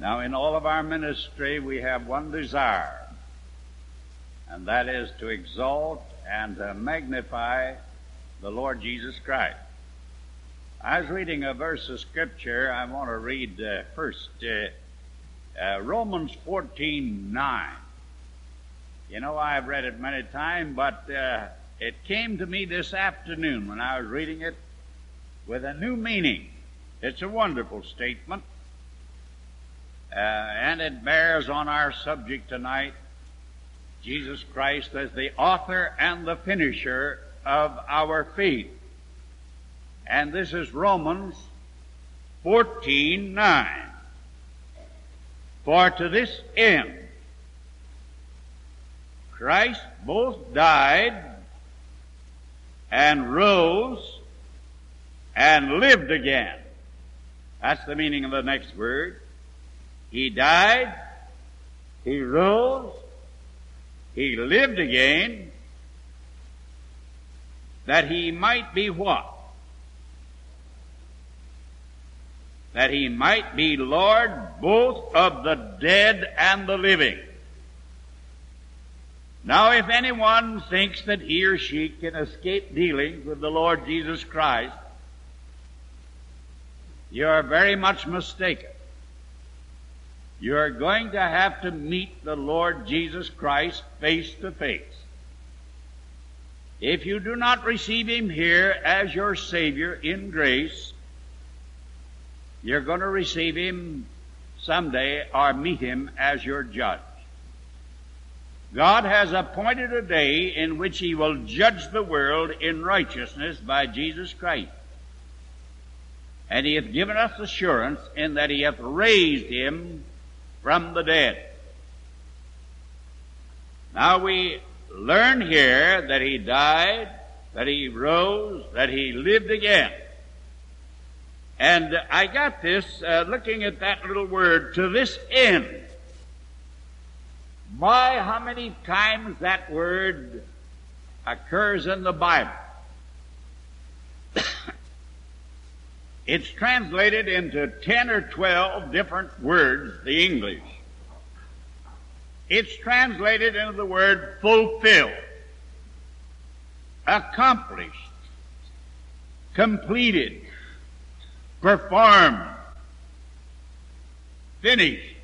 Now, in all of our ministry, we have one desire, and that is to exalt and to magnify the Lord Jesus Christ. I was reading a verse of Scripture. I want to read first Romans 14:9. You know, I've read it many times, but it came to me this afternoon when I was reading it with a new meaning. It's a wonderful statement, and it bears on our subject tonight, Jesus Christ as the author and the finisher of our faith. And this is Romans 14:9. For to this end Christ both died and rose and lived again. That's the meaning of the next word. He died, he rose, he lived again, that he might be what? That he might be Lord both of the dead and the living. Now, if anyone thinks that he or she can escape dealing with the Lord Jesus Christ, you are very much mistaken. You are going to have to meet the Lord Jesus Christ face to face. If you do not receive him here as your Savior in grace, you're going to receive him someday or meet him as your judge. God has appointed a day in which he will judge the world in righteousness by Jesus Christ. And he hath given us assurance in that he hath raised him from the dead. Now we learn here that he died, that he rose, that he lived again. And I got this looking at that little word, to this end. By how many times that word occurs in the Bible? It's translated into 10 or 12 different words, the English. It's translated into the word fulfill, accomplished, completed, performed, finished.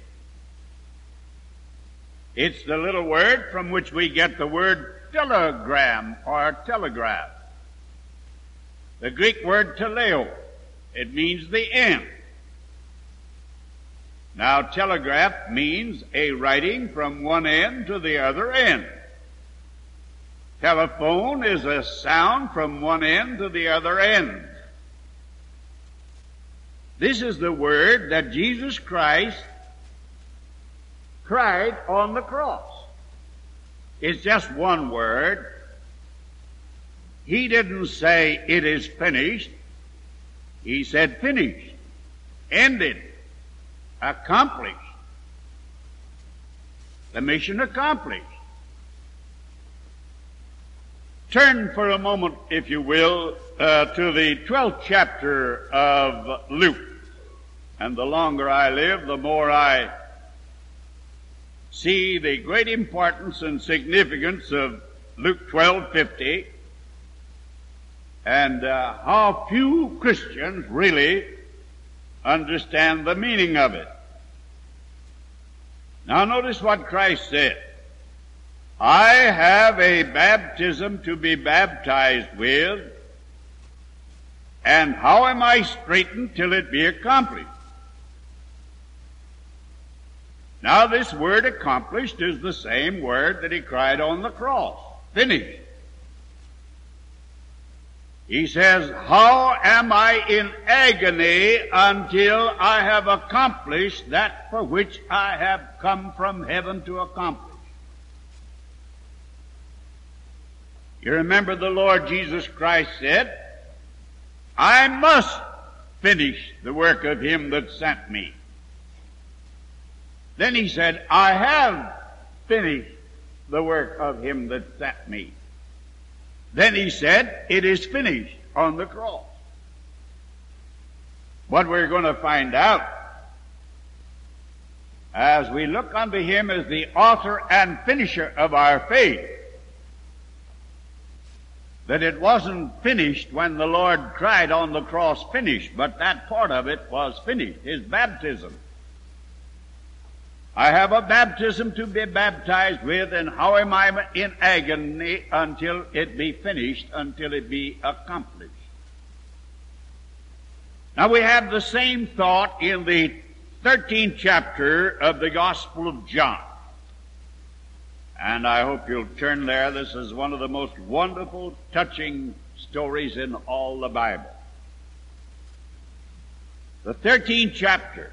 It's the little word from which we get the word telegram or telegraph. The Greek word teleo. It means the end. Now, telegraph means a writing from one end to the other end. Telephone is a sound from one end to the other end. This is the word that Jesus Christ cried on the cross. It's just one word. He didn't say, "It is finished." He said, "Finished, ended, accomplished." The mission accomplished. Turn for a moment, if you will, to the 12th chapter of Luke. And the longer I live, the more I see the great importance and significance of Luke 12:50, and how few Christians really understand the meaning of it. Now notice what Christ said. "I have a baptism to be baptized with, and how am I straitened till it be accomplished?" Now this word accomplished is the same word that he cried on the cross. Finished. He says, "How am I in agony until I have accomplished that for which I have come from heaven to accomplish?" You remember the Lord Jesus Christ said, "I must finish the work of him that sent me." Then he said, "I have finished the work of him that sent me." Then he said, "It is finished," on the cross. What we're going to find out as we look unto him as the author and finisher of our faith, that it wasn't finished when the Lord cried on the cross, finished, but that part of it was finished, his baptism. I have a baptism to be baptized with, and how am I in agony until it be finished, until it be accomplished? Now we have the same thought in the 13th chapter of the Gospel of John. And I hope you'll turn there. This is one of the most wonderful, touching stories in all the Bible. The 13th chapter.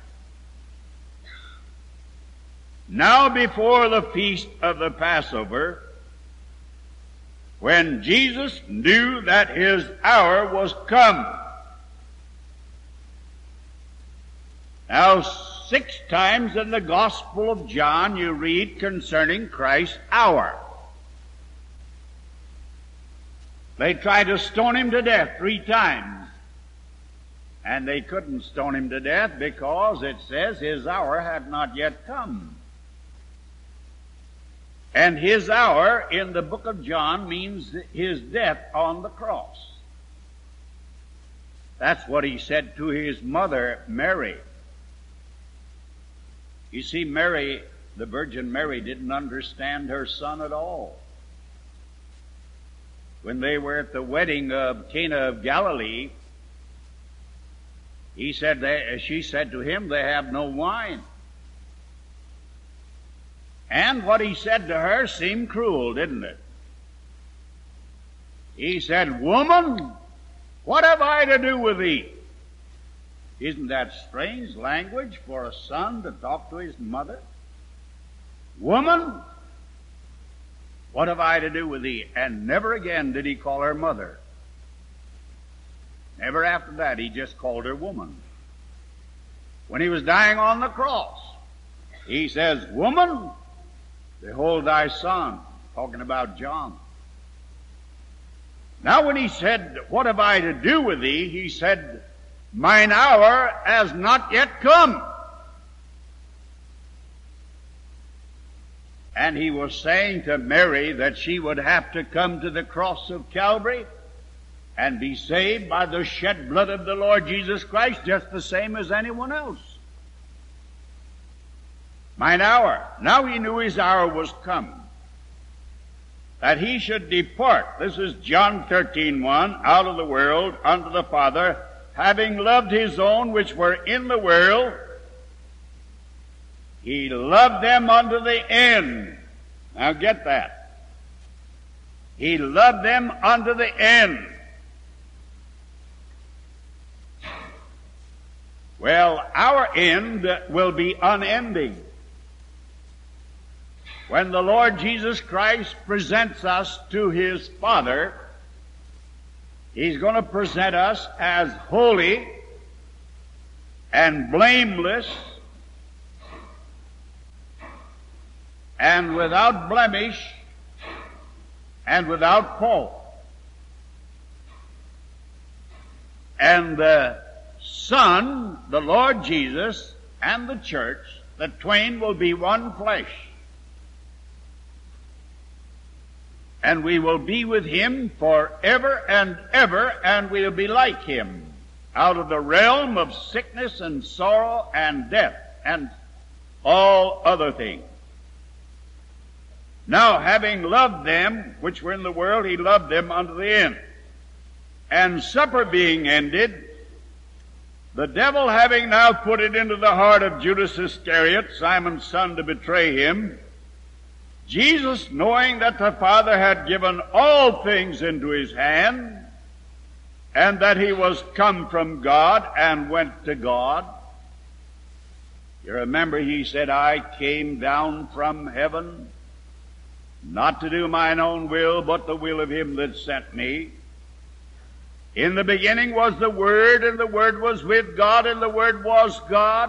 Now before the feast of the Passover, when Jesus knew that his hour was come. Now 6 times in the Gospel of John you read concerning Christ's hour. They tried to stone him to death 3 times. And they couldn't stone him to death because it says his hour had not yet come. And his hour in the book of John means his death on the cross. That's what he said to his mother, Mary. You see, Mary, the Virgin Mary, didn't understand her son at all. When they were at the wedding of Cana of Galilee, she said to him, they have no wine. And what he said to her seemed cruel, didn't it? He said, woman, what have I to do with thee? Isn't that strange language for a son to talk to his mother? Woman, what have I to do with thee? And never again did he call her mother. Never after that, he just called her woman. When he was dying on the cross, he says, woman, behold thy son, talking about John. Now when he said, what have I to do with thee? He said, mine hour has not yet come. And he was saying to Mary that she would have to come to the cross of Calvary and be saved by the shed blood of the Lord Jesus Christ just the same as anyone else. Mine hour. Now he knew his hour was come, that he should depart. This is John 13:1, out of the world unto the Father, having loved his own which were in the world, he loved them unto the end. Now get that. He loved them unto the end. Well, our end will be unending. When the Lord Jesus Christ presents us to his Father, he's going to present us as holy and blameless and without blemish and without fault. And the Son, the Lord Jesus, and the church, the twain will be one flesh. And we will be with him forever and ever, and we'll be like him, out of the realm of sickness and sorrow and death and all other things. Now, having loved them which were in the world, he loved them unto the end. And supper being ended, the devil having now put it into the heart of Judas Iscariot, Simon's son, to betray him, Jesus, knowing that the Father had given all things into his hand, and that he was come from God and went to God. You remember he said, I came down from heaven, not to do mine own will, but the will of him that sent me. In the beginning was the Word, and the Word was with God, and the Word was God.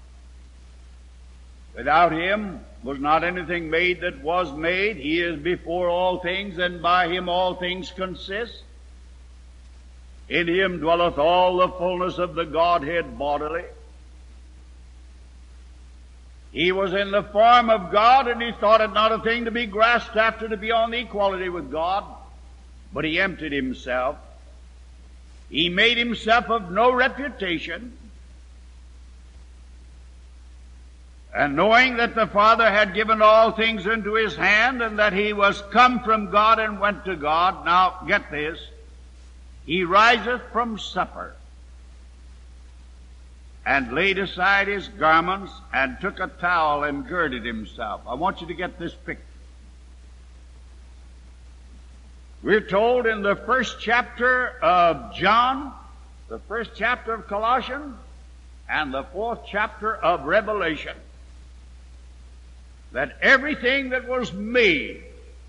Without him was not anything made that was made. He is before all things, and by him all things consist. In him dwelleth all the fullness of the Godhead bodily. He was in the form of God, and he thought it not a thing to be grasped after, to be on equality with God. But he emptied himself. He made himself of no reputation. And knowing that the Father had given all things into his hand, and that he was come from God and went to God, now get this, he riseth from supper, and laid aside his garments, and took a towel and girded himself. I want you to get this picture. We're told in the first chapter of John, the first chapter of Colossians, and the fourth chapter of Revelation, that everything that was made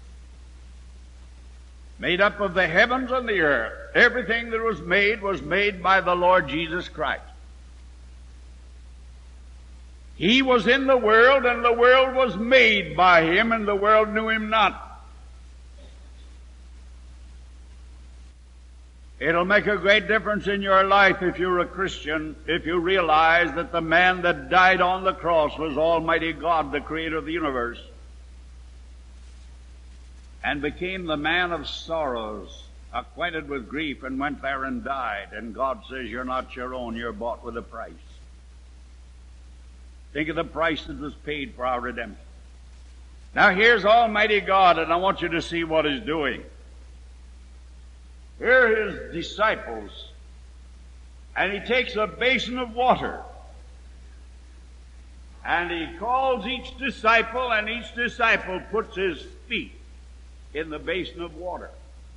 up of the heavens and the earth, everything that was made by the Lord Jesus Christ. He was in the world, and the world was made by him, and the world knew him not. It'll make a great difference in your life if you're a Christian, if you realize that the man that died on the cross was Almighty God, the Creator of the universe, and became the man of sorrows, acquainted with grief, and went there and died. And God says, you're not your own, you're bought with a price. Think of the price that was paid for our redemption. Now here's Almighty God, and I want you to see what He's doing. Here are His disciples, and He takes a basin of water, and He calls each disciple, and each disciple puts his feet in the basin of water.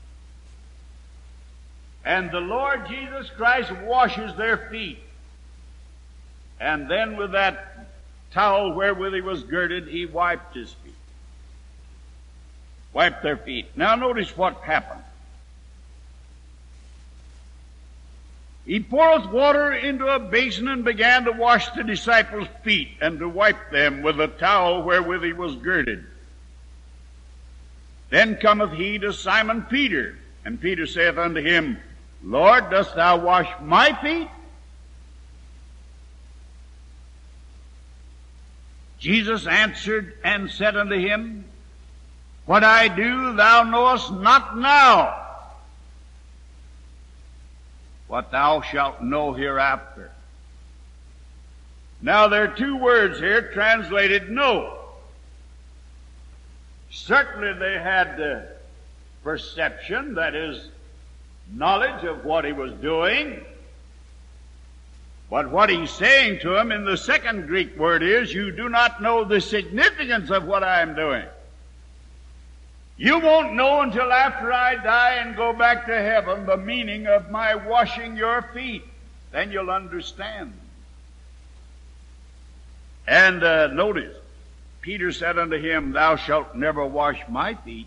And the Lord Jesus Christ washes their feet. And then with that towel wherewith He was girded, He wiped His feet. Wiped their feet. Now notice what happened. He poureth water into a basin and began to wash the disciples' feet and to wipe them with the towel wherewith He was girded. Then cometh He to Simon Peter, and Peter saith unto Him, Lord, dost Thou wash my feet? Jesus answered and said unto him, What I do thou knowest not now, what thou shalt know hereafter. Now there are two words here translated know. Certainly they had perception, that is, knowledge of what He was doing. But what He's saying to them in the second Greek word is, you do not know the significance of what I am doing. You won't know until after I die and go back to heaven the meaning of my washing your feet. Then you'll understand. And notice, Peter said unto Him, Thou shalt never wash my feet.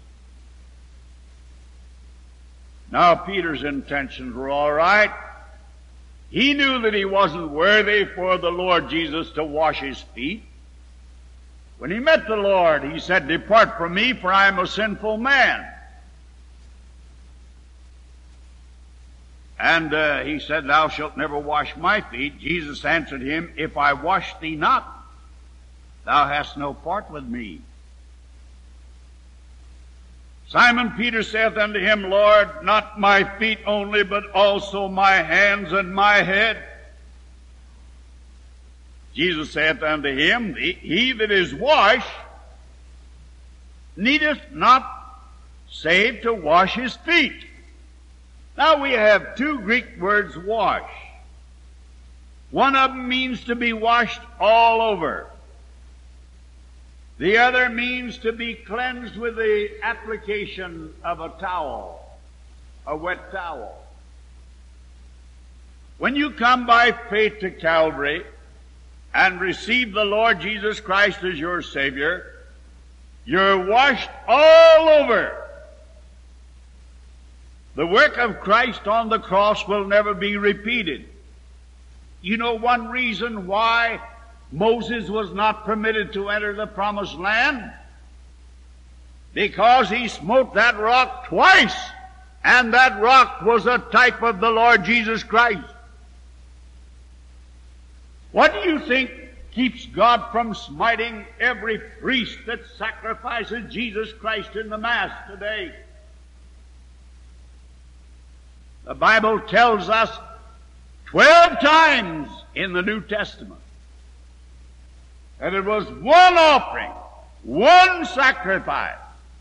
Now Peter's intentions were all right. He knew that he wasn't worthy for the Lord Jesus to wash his feet. When he met the Lord, he said, Depart from me, for I am a sinful man. And he said, Thou shalt never wash my feet. Jesus answered him, If I wash thee not, thou hast no part with me. Simon Peter saith unto him, Lord, not my feet only, but also my hands and my head. Jesus saith unto him, He that is washed needeth not save to wash his feet. Now we have two Greek words, wash. One of them means to be washed all over. The other means to be cleansed with the application of a towel, a wet towel. When you come by faith to Calvary and receive the Lord Jesus Christ as your Savior, you're washed all over. The work of Christ on the cross will never be repeated. You know one reason why Moses was not permitted to enter the promised land? Because he smote that rock twice, and that rock was a type of the Lord Jesus Christ. What do you think keeps God from smiting every priest that sacrifices Jesus Christ in the Mass today. The Bible tells us 12 times in the New Testament that it was one offering, one sacrifice,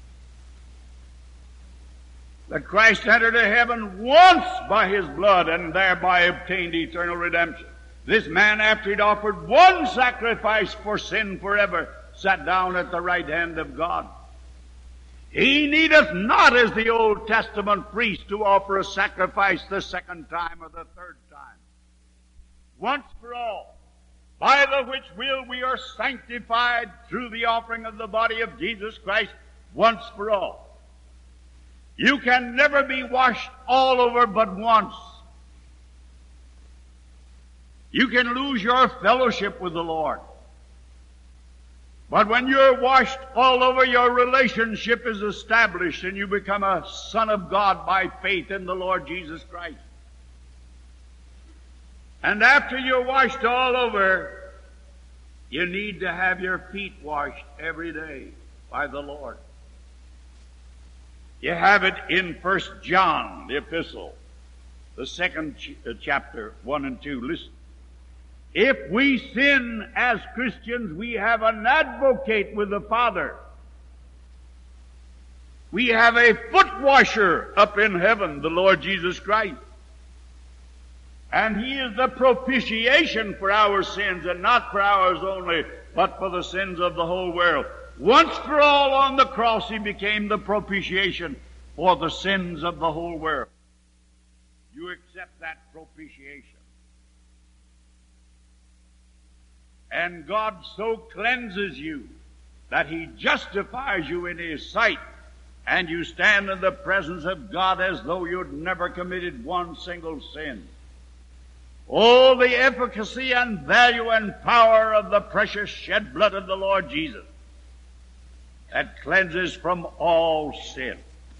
that Christ entered to heaven once by His blood and thereby obtained eternal redemption. This man, after he'd offered one sacrifice for sin forever, sat down at the right hand of God. He needeth not, as the Old Testament priest, to offer a sacrifice the second time or the third time. Once for all, by the which will we are sanctified through the offering of the body of Jesus Christ, once for all. You can never be washed all over but once. You can lose your fellowship with the Lord. But when you're washed all over, your relationship is established and you become a son of God by faith in the Lord Jesus Christ. And after you're washed all over, you need to have your feet washed every day by the Lord. You have it in 1 John, the epistle, the second chapter, 1 and 2. Listen. If we sin as Christians, we have an advocate with the Father. We have a foot washer up in heaven, the Lord Jesus Christ. And He is the propitiation for our sins, and not for ours only, but for the sins of the whole world. Once for all on the cross, He became the propitiation for the sins of the whole world. You accept that propitiation. And God so cleanses you that He justifies you in His sight, and you stand in the presence of God as though you'd never committed one single sin. Oh, the efficacy and value and power of the precious shed blood of the Lord Jesus that cleanses from all sin.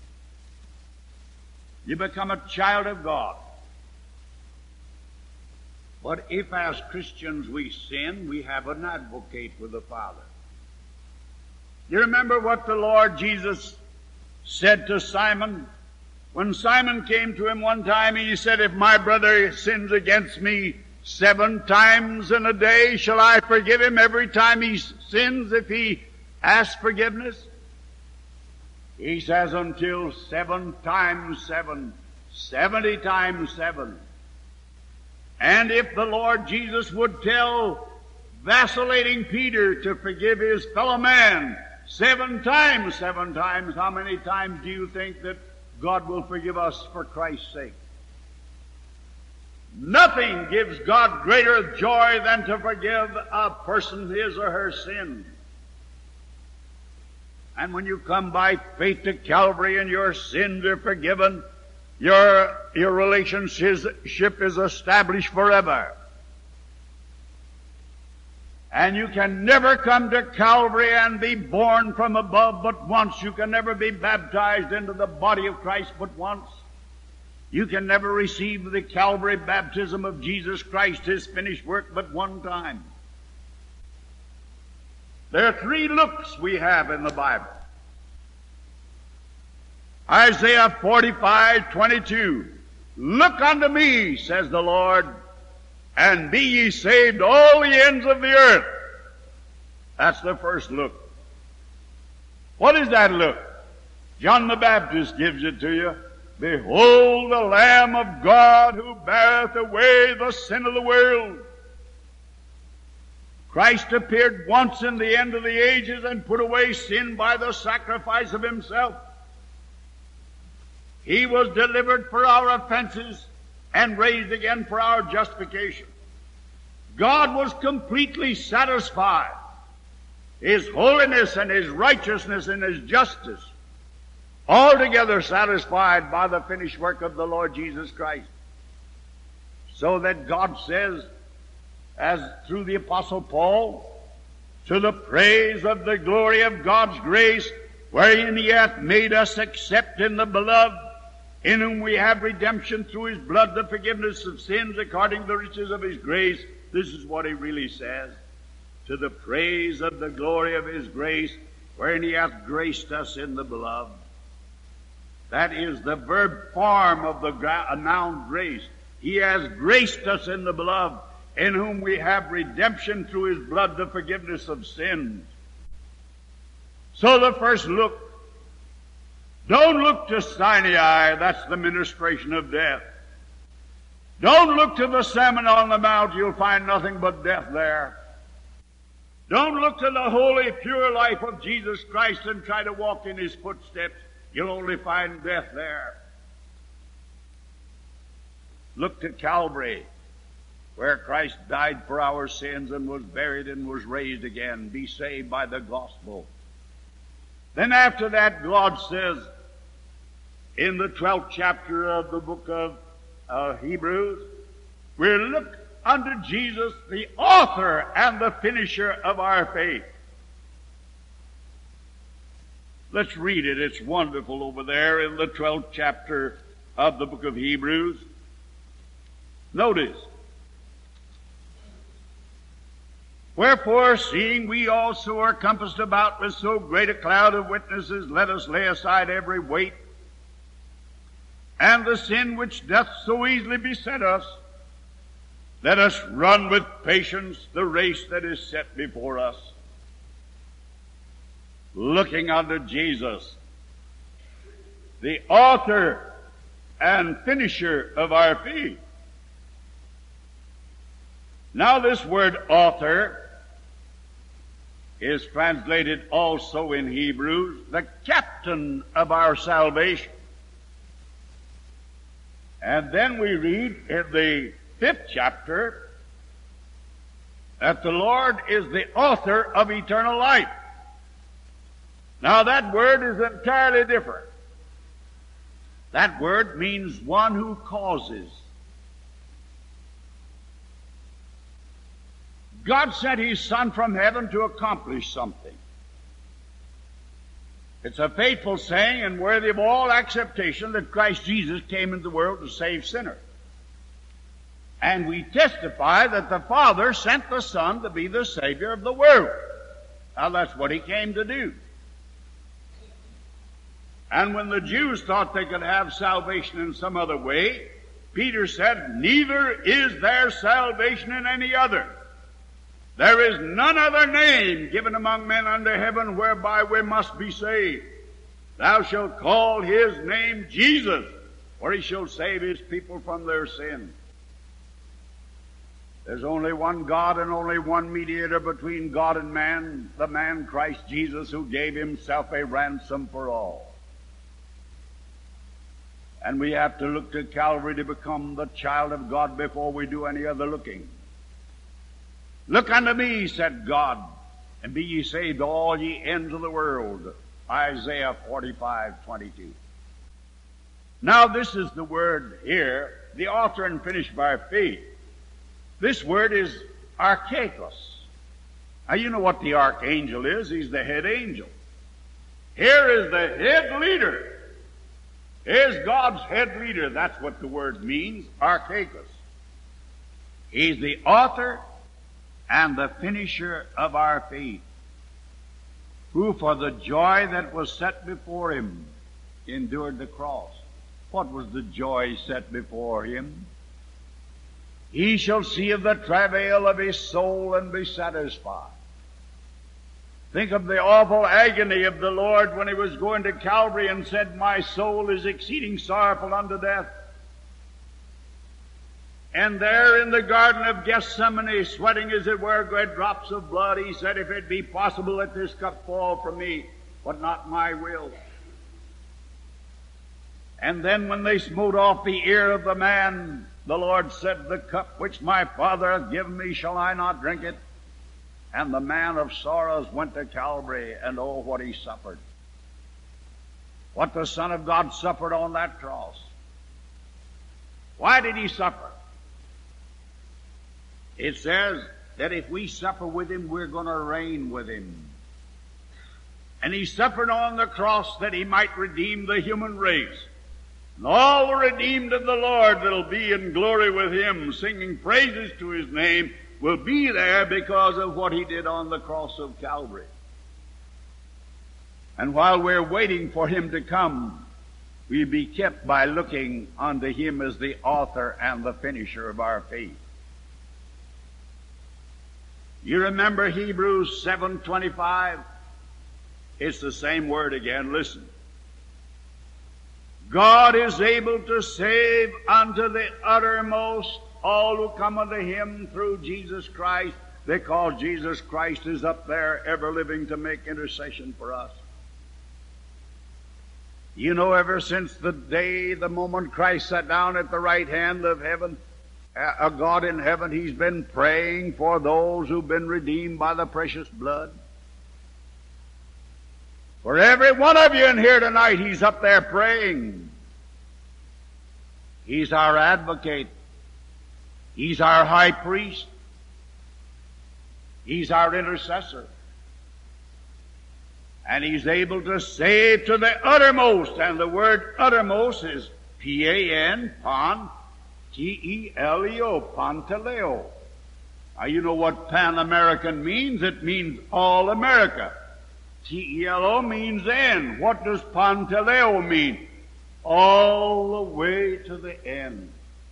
You become a child of God. But if as Christians we sin, we have an advocate with the Father. You remember what the Lord Jesus said to Simon? When Simon came to Him one time, He said, if my brother sins against me 7 times in a day, shall I forgive him every time he sins if he asks forgiveness? He says, until 7 times 7, 70 times 7. And if the Lord Jesus would tell vacillating Peter to forgive his fellow man 7 times, how many times do you think that God will forgive us for Christ's sake? Nothing gives God greater joy than to forgive a person his or her sin. And when you come by faith to Calvary and your sins are forgiven, your relationship is established forever. And you can never come to Calvary and be born from above but once. You can never be baptized into the body of Christ but once. You can never receive the Calvary baptism of Jesus Christ, His finished work, but one time. There are 3 looks we have in the Bible. Isaiah 45:22. Look unto me, says the Lord, and be ye saved all the ends of the earth. That's the first look. What is that look? John the Baptist gives it to you. Behold the Lamb of God who beareth away the sin of the world. Christ appeared once in the end of the ages and put away sin by the sacrifice of Himself. He was delivered for our offenses and raised again for our justification. God was completely satisfied. His holiness and His righteousness and His justice, altogether satisfied by the finished work of the Lord Jesus Christ. So that God says, as through the Apostle Paul, to the praise of the glory of God's grace, wherein He hath made us accept in the Beloved, in whom we have redemption through His blood, the forgiveness of sins according to the riches of His grace. This is what He really says. to the praise of the glory of his grace, wherein he hath graced us in the beloved. That is the verb form of the noun grace. He has graced us in the beloved, in whom we have redemption through his blood, the forgiveness of sins. So the first look, don't look to Sinai, that's the ministration of death. Don't look to the Sermon on the Mount, you'll find nothing but death there. Don't look to the holy, pure life of Jesus Christ and try to walk in his footsteps. You'll only find death there. Look to Calvary, where Christ died for our sins and was buried and was raised again. Be saved by the gospel. Then after that, God says in the 12th chapter of the book of Hebrews, we look unto Jesus, the author and the finisher of our faith. Let's read it. It's wonderful over there in the 12th chapter of the book of Hebrews. Notice, wherefore, seeing we also are compassed about with so great a cloud of witnesses, let us lay aside every weight and the sin which doth so easily beset us. Let us run with patience the race that is set before us, looking unto Jesus, the author and finisher of our faith. Now this word author is translated also in Hebrews, the captain of our salvation. And then we read in the 5th chapter that the Lord is the author of eternal life. Now that word is entirely different. That word means one who causes. God sent his Son from heaven to accomplish something. It's a faithful saying and worthy of all acceptation that Christ Jesus came into the world to save sinners. And we testify that the Father sent the Son to be the Savior of the world. Now that's what he came to do. And when the Jews thought they could have salvation in some other way, Peter said, neither is there salvation in any other. There is none other name given among men under heaven whereby we must be saved. Thou shalt call his name Jesus, for he shall save his people from their sins. There's only one God and only one mediator between God and man, the man Christ Jesus, who gave himself a ransom for all. And we have to look to Calvary to become the child of God before we do any other looking. Look unto me, said God, and be ye saved all ye ends of the world. Isaiah 45:22. Now this is the word here, the author and finisher of our faith. This word is archekos. Now you know what the archangel is. He's the head angel. Here is the head leader. Here's God's head leader. That's what the word means, archekos. He's the author and the finisher of our faith, who for the joy that was set before him endured the cross. What was the joy set before him? He shall see of the travail of his soul and be satisfied. Think of the awful agony of the Lord when he was going to Calvary and said, my soul is exceeding sorrowful unto death. And there in the Garden of Gethsemane, sweating as it were great drops of blood, he said, if it be possible, let this cup fall from me, but not my will. And then when they smote off the ear of the man, the Lord said, the cup which my Father hath given me, shall I not drink it? And the man of sorrows went to Calvary, and oh, what he suffered. What the Son of God suffered on that cross. Why did he suffer? It says that if we suffer with him, we're going to reign with him. And he suffered on the cross that he might redeem the human race. And all the redeemed of the Lord that'll be in glory with him, singing praises to his name, will be there because of what he did on the cross of Calvary. And while we're waiting for him to come, we'll be kept by looking unto him as the author and the finisher of our faith. You remember Hebrews 7:25? It's the same word again. Listen. God is able to save unto the uttermost all who come unto him through Jesus Christ, because Jesus Christ is up there ever living to make intercession for us. You know, ever since the moment Christ sat down at the right hand of heaven, God in heaven, he's been praying for those who've been redeemed by the precious blood. For every one of you in here tonight, he's up there praying. He's our advocate. He's our high priest. He's our intercessor. And he's able to save to the uttermost. And the word uttermost is P-A-N, Pan, T-E-L-E-O, Panteleo. Now you know what Pan-American means. It means all America. T-E-L-O means end. What does Panteleo mean? All the way to the end.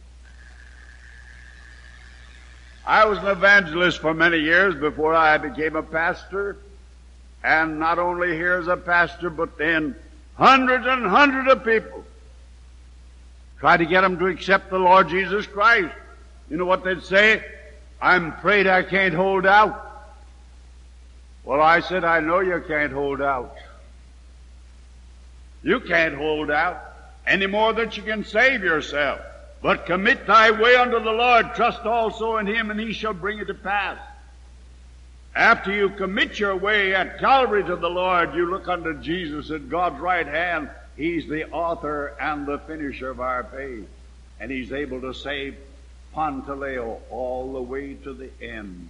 I was an evangelist for many years before I became a pastor. And not only here as a pastor, but then hundreds and hundreds of people. Try to get them to accept the Lord Jesus Christ. You know what they'd say? I'm afraid I can't hold out. Well, I said, I know you can't hold out. You can't hold out any more than you can save yourself. But commit thy way unto the Lord. Trust also in him, and he shall bring it to pass. After you commit your way at Calvary to the Lord, you look unto Jesus at God's right hand. He's the author and the finisher of our faith. And he's able to save Panteleo all the way to the end.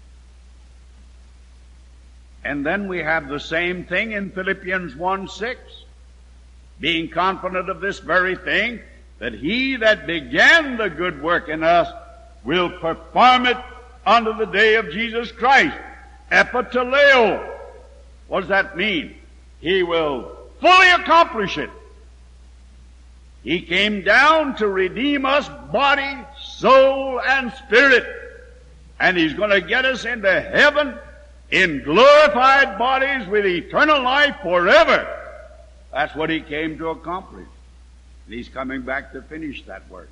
And then we have the same thing in Philippians 1:6. Being confident of this very thing, that he that began the good work in us will perform it unto the day of Jesus Christ. Epiteleo. What does that mean? He will fully accomplish it. He came down to redeem us body, soul, and spirit. And he's going to get us into heaven in glorified bodies with eternal life forever. That's what he came to accomplish. And he's coming back to finish that work.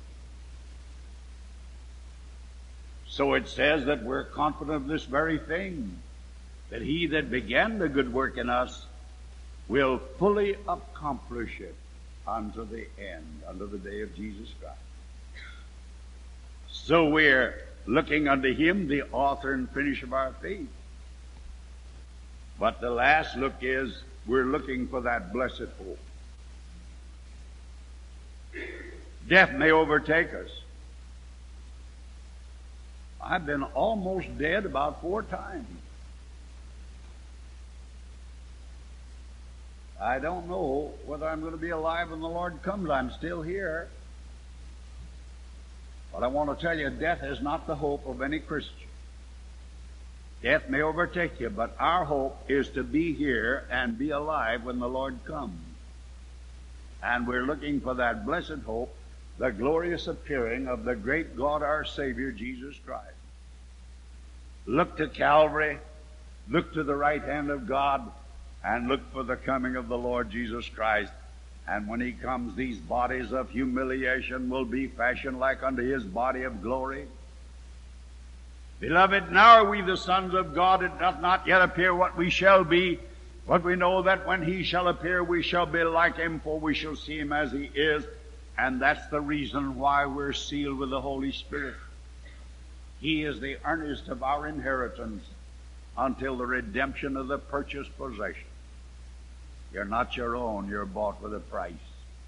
So it says that we're confident of this very thing, that he that began the good work in us will fully accomplish it unto the end, unto the day of Jesus Christ. So we're looking unto him, the author and finisher of our faith. But the last look is, we're looking for that blessed hope. Death may overtake us. I've been almost dead about 4 times. I don't know whether I'm going to be alive when the Lord comes. I'm still here. But I want to tell you, death is not the hope of any Christian. Death may overtake you, but our hope is to be here and be alive when the Lord comes. And we're looking for that blessed hope, the glorious appearing of the great God our Savior, Jesus Christ. Look to Calvary, look to the right hand of God, and look for the coming of the Lord Jesus Christ. And when he comes, these bodies of humiliation will be fashioned like unto his body of glory. Beloved, now are we the sons of God. It doth not yet appear what we shall be, but we know that when he shall appear, we shall be like him, for we shall see him as he is. And that's the reason why we're sealed with the Holy Spirit. He is the earnest of our inheritance until the redemption of the purchased possession. You're not your own. You're bought with a price.